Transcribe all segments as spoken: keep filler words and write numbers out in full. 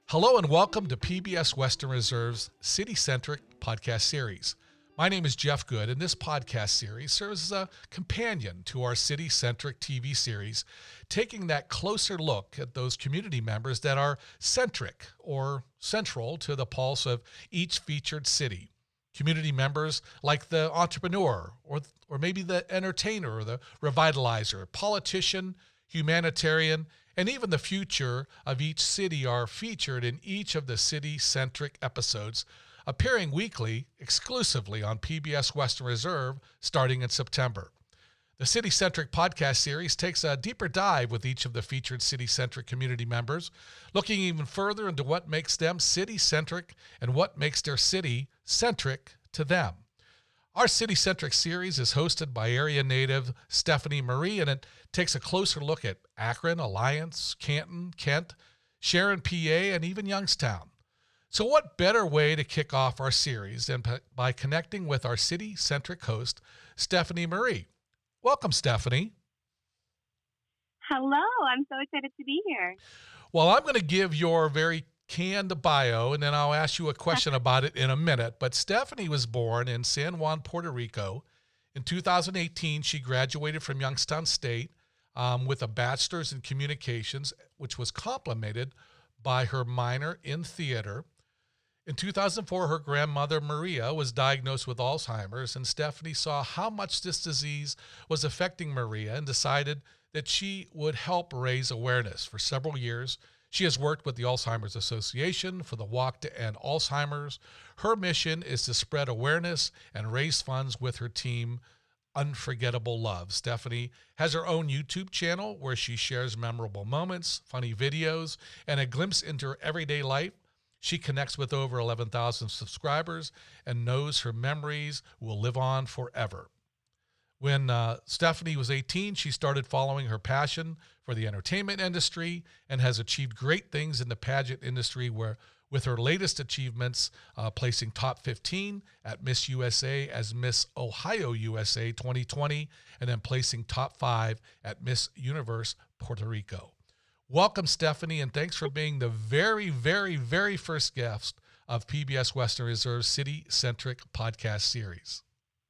Hello and welcome to P B S Western Reserve's City-Centric podcast series. My name is Jeff Good, and this podcast series serves as a companion to our City-Centric T V series, taking that closer look at those community members that are centric or central to the pulse of each featured city. Community members like the entrepreneur or, or maybe the entertainer or the revitalizer, politician, humanitarian, and even the future of each city are featured in each of the city-centric episodes, appearing weekly exclusively on P B S Western Reserve starting in September. The City-Centric podcast series takes a deeper dive with each of the featured city-centric community members, looking even further into what makes them city-centric and what makes their city centric to them. Our City-Centric series is hosted by area native Stephanie Marie, and it takes a closer look at Akron, Alliance, Canton, Kent, Sharon, P A, and even Youngstown. So what better way to kick off our series than by connecting with our City-Centric host, Stephanie Marie. Welcome, Stephanie. Hello, I'm so excited to be here. Well, I'm going to give your very canned bio, and then I'll ask you a question about it in a minute. But Stephanie was born in San Juan, Puerto Rico. In two thousand eighteen, she graduated from Youngstown State um, with a bachelor's in communications, which was complemented by her minor in theater. In two thousand four, her grandmother, Maria, was diagnosed with Alzheimer's, and Stephanie saw how much this disease was affecting Maria and decided that she would help raise awareness. For several years, she has worked with the Alzheimer's Association for the Walk to End Alzheimer's. Her mission is to spread awareness and raise funds with her team, Unforgettable Love. Stephanie has her own YouTube channel where she shares memorable moments, funny videos, and a glimpse into her everyday life. She connects with over eleven thousand subscribers and knows her memories will live on forever. When uh, Stephanie was eighteen, she started following her passion for the entertainment industry and has achieved great things in the pageant industry, where with her latest achievements uh, placing top fifteen at Miss U S A as Miss Ohio U S A twenty twenty, and then placing top five at Miss Universe Puerto Rico. Welcome, Stephanie, and thanks for being the very, very, very first guest of P B S Western Reserve's City-Centric podcast series.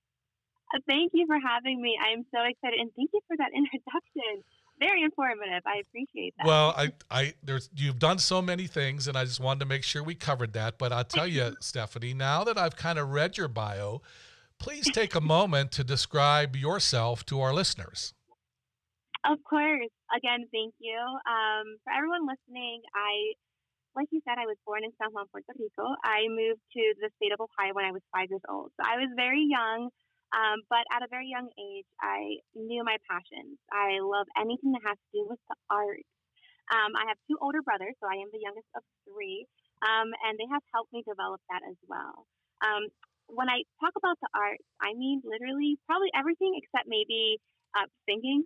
Thank you for having me. I'm so excited, and thank you for that introduction. Very informative. I appreciate that. Well, I, I, there's, you've done so many things, and I just wanted to make sure we covered that. But I'll tell you, Stephanie, now that I've kind of read your bio, please take a moment to describe yourself to our listeners. Of course. Again, thank you. Um, for everyone listening, I, like you said, I was born in San Juan, Puerto Rico. I moved to the state of Ohio when I was five years old. So I was very young. Um, but at a very young age, I knew my passions. I love anything that has to do with the arts. Um, I have two older brothers, so I am the youngest of three, um, and they have helped me develop that as well. Um, when I talk about the arts, I mean literally probably everything except maybe uh, singing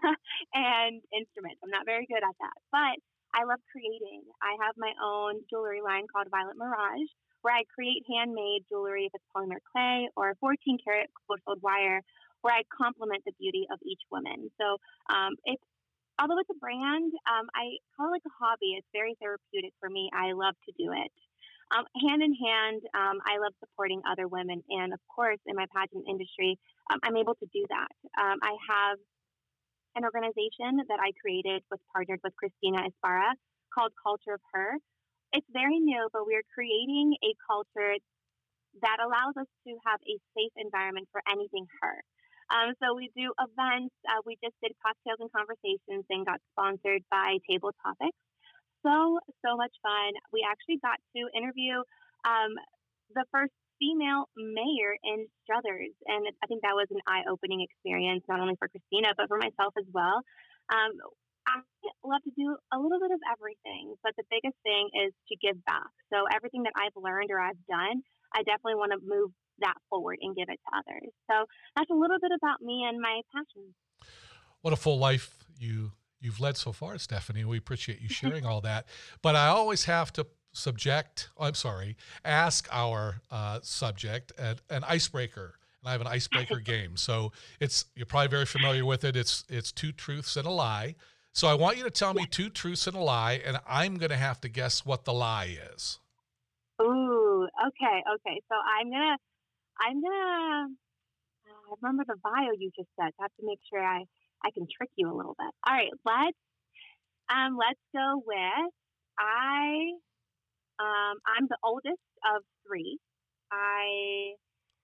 and instruments. I'm not very good at that, but I love creating. I have my own jewelry line called Violet Mirage, where I create handmade jewelry, if it's polymer clay or fourteen karat cold wire, where I complement the beauty of each woman. So um, it's, although it's a brand, um, I call it like a hobby. It's very therapeutic for me. I love to do it. Um, hand in hand, um, I love supporting other women. And of course, in my pageant industry, um, I'm able to do that. Um, I have an organization that I created with partnered with Christina Esparra called Culture of Her. It's very new, but we're creating a culture that allows us to have a safe environment for anything her. Um, so we do events. Uh, we just did cocktails and conversations and got sponsored by Table Topics. So, so much fun. We actually got to interview um, the first female mayor in Struthers. And I think that was an eye-opening experience, not only for Christina, but for myself as well. Um, I love to do a little bit of everything, but the biggest thing is to give back. So everything that I've learned or I've done, I definitely want to move that forward and give it to others. So that's a little bit about me and my passions. What a full life you, you've led so far, Stephanie. We appreciate you sharing all that. But I always have to subject, oh, I'm sorry, ask our uh, subject at an icebreaker. And I have an icebreaker game. So it's, you're probably very familiar with it. It's, it's two truths and a lie. So I want you to tell me Yes. two truths and a lie, and I'm going to have to guess what the lie is. Ooh. Okay. Okay. So I'm gonna. I'm gonna. I remember the bio you just said. I have to make sure I I can trick you a little bit. All right. Let's um let's go with I um I'm the oldest of three. I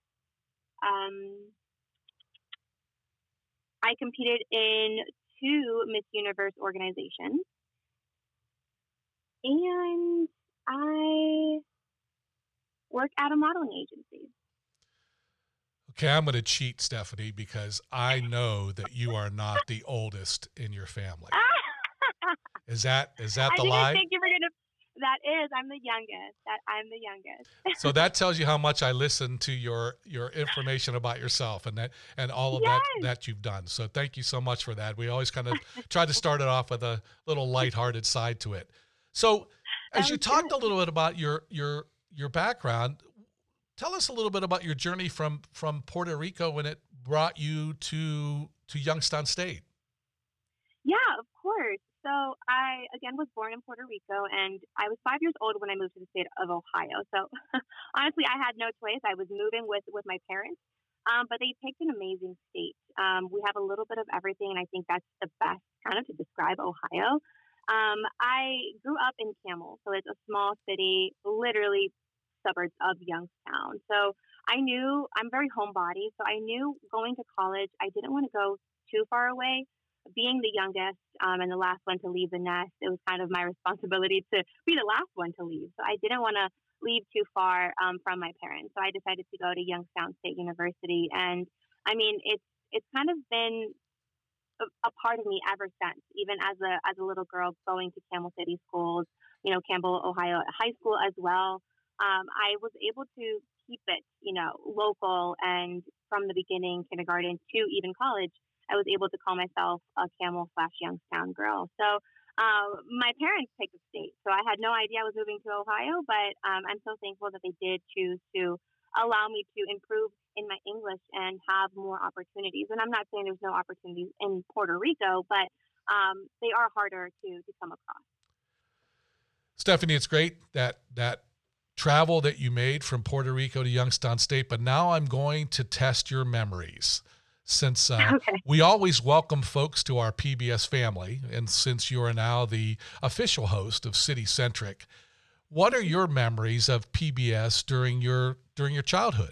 um I competed in two Miss Universe organizations, and I work at a modeling agency. Okay, I'm going to cheat, Stephanie, because I know that you are not the oldest in your family. Is that is that I the think I lie? think you were gonna. That is, I'm the youngest. That I'm the youngest. So that tells you how much I listen to your your information about yourself and that and all of that Yes, that you've done. So thank you so much for that. We always kind of try to start it off with a little lighthearted side to it. So that as you was talked a good. little bit about your your your background, tell us a little bit about your journey from from Puerto Rico when it brought you to to Youngstown State. Yeah, of course. So I again was born in Puerto Rico, and I was five years old when I moved to the state of Ohio. So honestly, I had no choice. I was moving with with my parents, um, but they picked an amazing state. Um, we have a little bit of everything, and I think that's the best kind of to describe Ohio. Um, I grew up in Camel, so it's a small city, literally suburbs of Youngstown. So I knew I'm very homebody, so I knew going to college, I didn't want to go too far away. Being the youngest um, and the last one to leave the nest, it was kind of my responsibility to be the last one to leave. So I didn't want to leave too far um, from my parents. So I decided to go to Youngstown State University, and I mean, it's it's kind of been a, a part of me ever since. Even as a as a little girl, going to Camel City schools, you know, Campbell, Ohio high school as well. Um, I was able to keep it, you know, local, and from the beginning, kindergarten to even college, I was able to call myself a Camel slash Youngstown girl. So um, my parents picked the state, so I had no idea I was moving to Ohio, but um, I'm so thankful that they did choose to allow me to improve in my English and have more opportunities. And I'm not saying there's no opportunities in Puerto Rico, but um, they are harder to, to come across. Stephanie, it's great that that travel that you made from Puerto Rico to Youngstown State, but now I'm going to test your memories. Since uh, Okay. we always welcome folks to our P B S family, and since you are now the official host of City Centric, what are your memories of P B S during your during your childhood?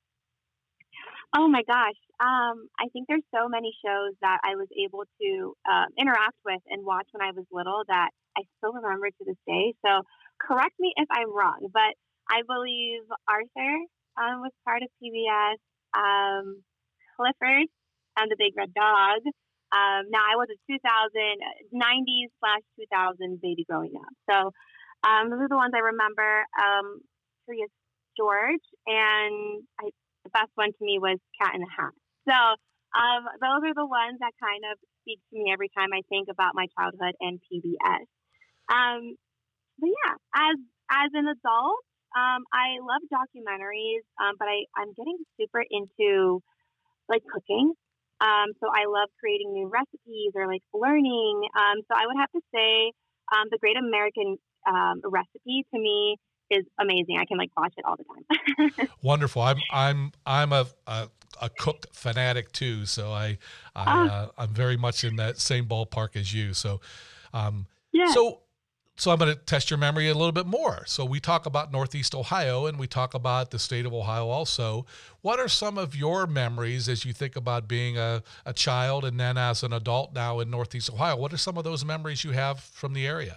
Oh my gosh. Um, I think there's so many shows that I was able to uh, interact with and watch when I was little that I still remember to this day. So correct me if I'm wrong, but I believe Arthur um, was part of P B S. Um, Clifford and the Big Red Dog. Um, now I was a two thousand nineties slash two thousand baby growing up. So um, those are the ones I remember. Um, Curious George, and I, the best one to me was Cat in the Hat. So um, those are the ones that kind of speak to me every time I think about my childhood and P B S. Um, but yeah, as as an adult, um, I love documentaries, um, but I, I'm getting super into like cooking. Um, so I love creating new recipes or like learning. Um, so I would have to say um, the Great American um, Recipe to me is amazing. I can like watch it all the time. Wonderful. I'm I'm I'm a a, a cook fanatic too, so I I Oh, uh, I'm very much in that same ballpark as you. So, um, yeah. so so I'm going to test your memory a little bit more. So we talk about Northeast Ohio and we talk about the state of Ohio also. What are some of your memories as you think about being a, a child and then as an adult now in Northeast Ohio? What are some of those memories you have from the area?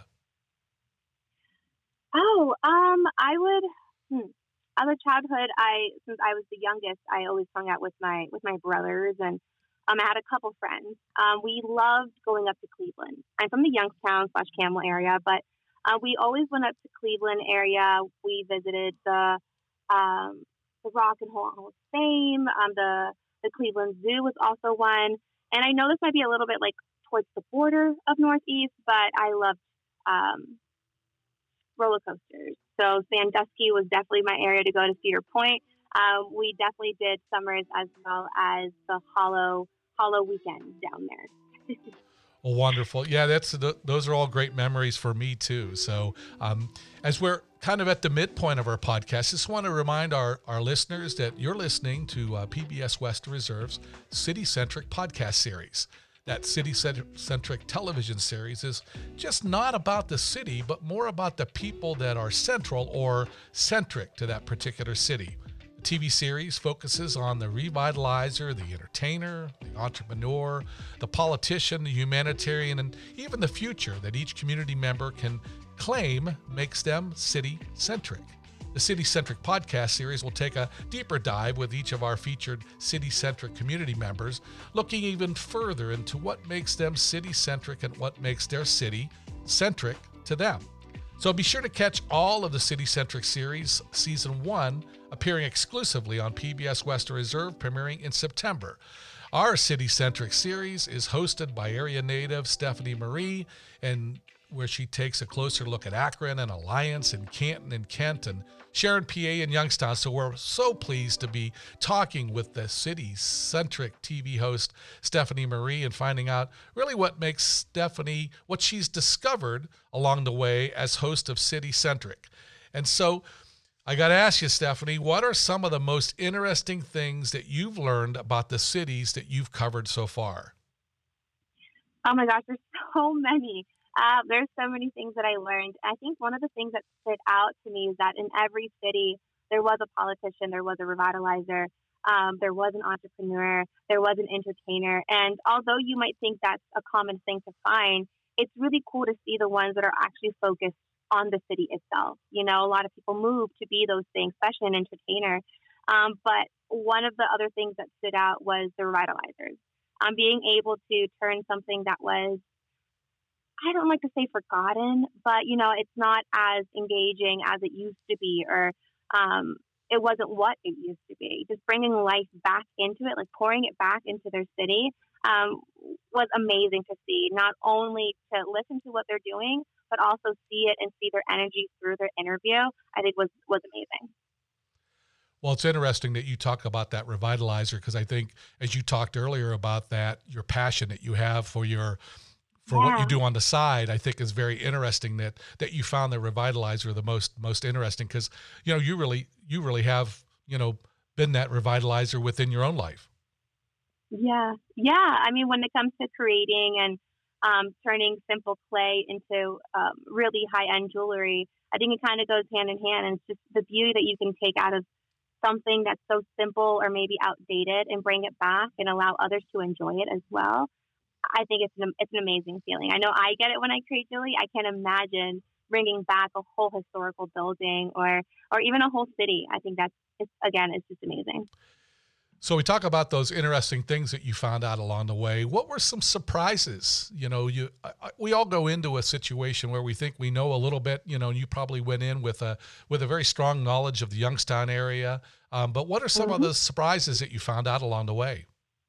Oh, um, I would. Hmm. As a childhood, I since I was the youngest, I always hung out with my with my brothers, and um, I had a couple friends. Um, we loved going up to Cleveland. I'm from the Youngstown slash Camel area, but uh, we always went up to Cleveland area. We visited the um, the Rock and Roll Hall of Fame. Um, the the Cleveland Zoo was also one, and I know this might be a little bit like towards the border of Northeast, but I loved um, roller coasters. So Sandusky was definitely my area to go to Cedar Point. Um, we definitely did summers as well as the Hollow Hollow weekend down there. Well, wonderful. Yeah, that's th- those are all great memories for me too. So, um, as we're kind of at the midpoint of our podcast, just want to remind our, our listeners that you're listening to uh, P B S Western Reserve's City Centric podcast series. That City Centric television series is just not about the city, but more about the people that are central or centric to that particular city. The T V series focuses on the revitalizer, the entertainer, the entrepreneur, the politician, the humanitarian, and even the future that each community member can claim makes them city-centric. The City-Centric podcast series will take a deeper dive with each of our featured city-centric community members, looking even further into what makes them city-centric and what makes their city centric to them. So be sure to catch all of the City-Centric series, Season one, appearing exclusively on P B S Western Reserve, premiering in September. Our City-Centric series is hosted by area native Stephanie Marie, and where she takes a closer look at Akron and Alliance and Canton and Kent and Sharon, P A, and Youngstown. So we're so pleased to be talking with the city-centric T V host, Stephanie Marie, and finding out really what makes Stephanie, what she's discovered along the way as host of City-Centric. And so I got to ask you, Stephanie, what are some of the most interesting things that you've learned about the cities that you've covered so far? Oh my gosh, there's so many. Uh, there's so many things that I learned. I think one of the things that stood out to me is that in every city, there was a politician, there was a revitalizer, um, there was an entrepreneur, there was an entertainer. And although you might think that's a common thing to find, it's really cool to see the ones that are actually focused on the city itself. You know, a lot of people move to be those things, especially an entertainer. Um, but one of the other things that stood out was the revitalizers. Um, being able to turn something that was, I don't like to say forgotten, but, you know, it's not as engaging as it used to be, or um, it wasn't what it used to be. Just bringing life back into it, like pouring it back into their city, um, was amazing to see. Not only to listen to what they're doing, but also see it and see their energy through their interview, I think was, was amazing. Well, it's interesting that you talk about that revitalizer, because I think, as you talked earlier about that, your passion that you have for your for yeah. what you do on the side, I think is very interesting that that you found the revitalizer the most most interesting, because you know you really you really have you know been that revitalizer within your own life. Yeah, yeah. I mean, when it comes to creating and um, turning simple clay into um, really high end jewelry, I think it kind of goes hand in hand, and it's just the beauty that you can take out of something that's so simple or maybe outdated and bring it back and allow others to enjoy it as well. I think it's an, it's an amazing feeling. I know I get it when I create jewelry. I can't imagine bringing back a whole historical building or or even a whole city. I think that's, it's, again, it's just amazing. So we talk about those interesting things that you found out along the way. What were some surprises? You know, you I, we all go into a situation where we think we know a little bit. You know, you probably went in with a with a very strong knowledge of the Youngstown area. Um, but what are some Mm-hmm. of the surprises that you found out along the way?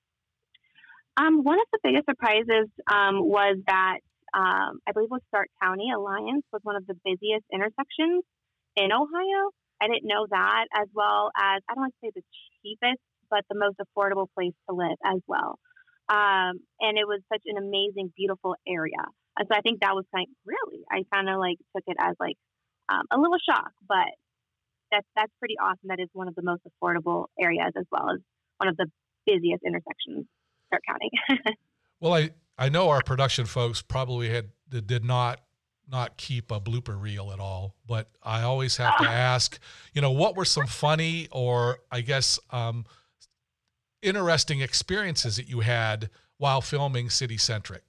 Um, one of the biggest surprises um, was that um, I believe it was Stark County Alliance was one of the busiest intersections in Ohio. I didn't know that, as well as, I don't want to say the cheapest, but the most affordable place to live as well. Um, and it was such an amazing, beautiful area. And so I think that was kind of, really, I kind of like took it as like um, a little shock, but that's, that's pretty awesome. That is one of the most affordable areas, as well as one of the busiest intersections. Start counting. Well, I, I know our production folks probably had did not not keep a blooper reel at all, but I always have to ask, you know, what were some funny or I guess um, interesting experiences that you had while filming City Centric?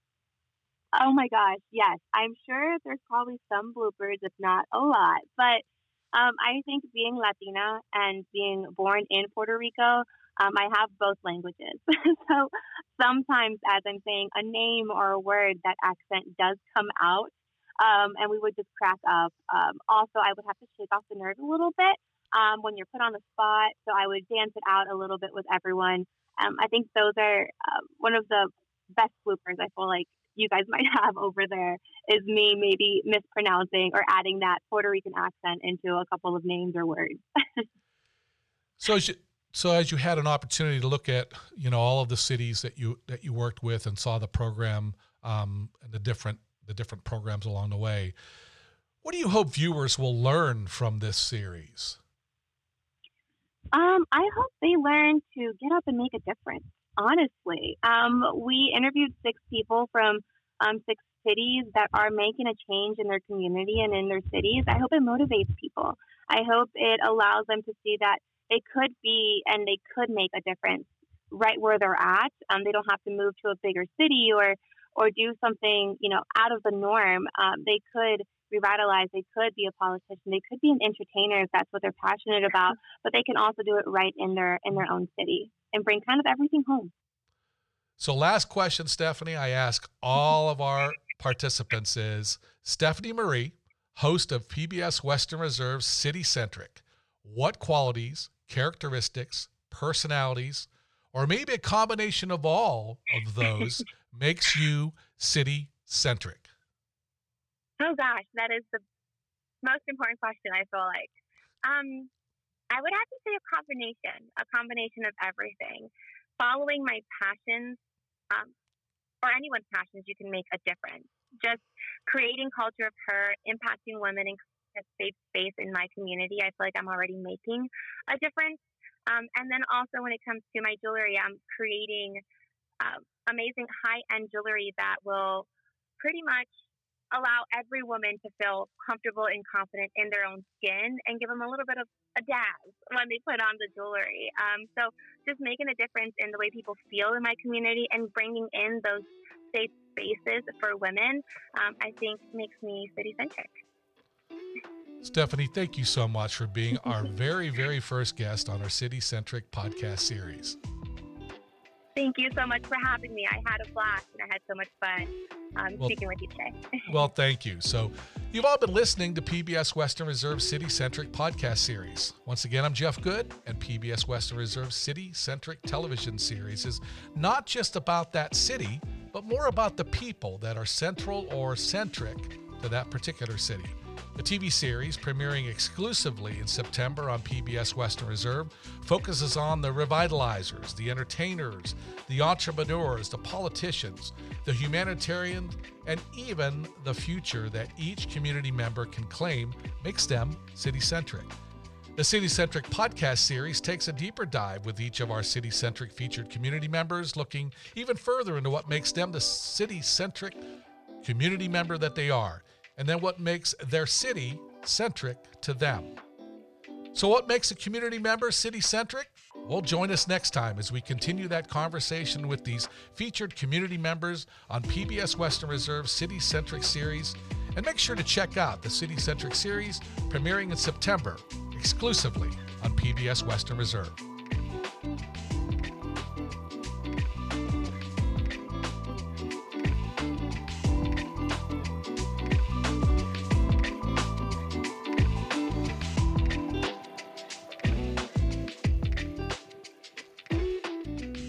Oh my gosh, yes. I'm sure there's probably some bloopers, if not a lot. But um, I think being Latina and being born in Puerto Rico, Um, I have both languages. So sometimes as I'm saying a name or a word, that accent does come out. Um, and we would just crack up. Um, also, I would have to shake off the nerves a little bit um, when you're put on the spot. So I would dance it out a little bit with everyone. Um, I think those are uh, one of the best bloopers I feel like you guys might have over there is me maybe mispronouncing or adding that Puerto Rican accent into a couple of names or words. So as you, so as you had an opportunity to look at, you know, all of the cities that you that you worked with and saw the program um, and the different the different programs along the way. What do you hope viewers will learn from this series? Um, I hope they learn to get up and make a difference. Honestly, um, we interviewed six people from um, six cities that are making a change in their community and in their cities. I hope it motivates people. I hope it allows them to see that it could be and they could make a difference right where they're at. Um, they don't have to move to a bigger city or or do something, you know, out of the norm. Um, they could revitalize. They could be a politician. They could be an entertainer if that's what they're passionate about. But they can also do it right in their in their own city and bring kind of everything home. So last question, Stephanie, I ask all of our participants is, Stephanie Marie, host of P B S Western Reserve's City Centric, what qualities, characteristics, personalities, or maybe a combination of all of those makes you city-centric? Oh, gosh, that is the most important question, I feel like. Um, I would have to say a combination, a combination of everything. Following my passions, um, or anyone's passions, you can make a difference. Just creating culture of her, impacting women in a safe space in my community, I feel like I'm already making a difference. Um, and then also when it comes to my jewelry, I'm creating um, amazing high-end jewelry that will pretty much allow every woman to feel comfortable and confident in their own skin and give them a little bit of a dazz when they put on the jewelry. Um, so just making a difference in the way people feel in my community and bringing in those safe spaces for women, um, I think makes me city-centric. Stephanie, thank you so much for being our very, very first guest on our City-Centric podcast series. Thank you so much for having me. I had a blast and I had so much fun um, well, speaking with you today. Well, thank you. So you've all been listening to P B S Western Reserve City-Centric podcast series. Once again, I'm Jeff Good, and P B S Western Reserve City-Centric television series is not just about that city, but more about the people that are central or centric to that particular city. The T V series, premiering exclusively in September on P B S Western Reserve, focuses on the revitalizers, the entertainers, the entrepreneurs, the politicians, the humanitarians, and even the future that each community member can claim makes them city-centric. The City-Centric podcast series takes a deeper dive with each of our city-centric featured community members, looking even further into what makes them the city-centric community member that they are, and then what makes their city centric to them. So what makes a community member city-centric? Well, join us next time as we continue that conversation with these featured community members on P B S Western Reserve City-Centric series. And make sure to check out the City-Centric series premiering in September exclusively on P B S Western Reserve.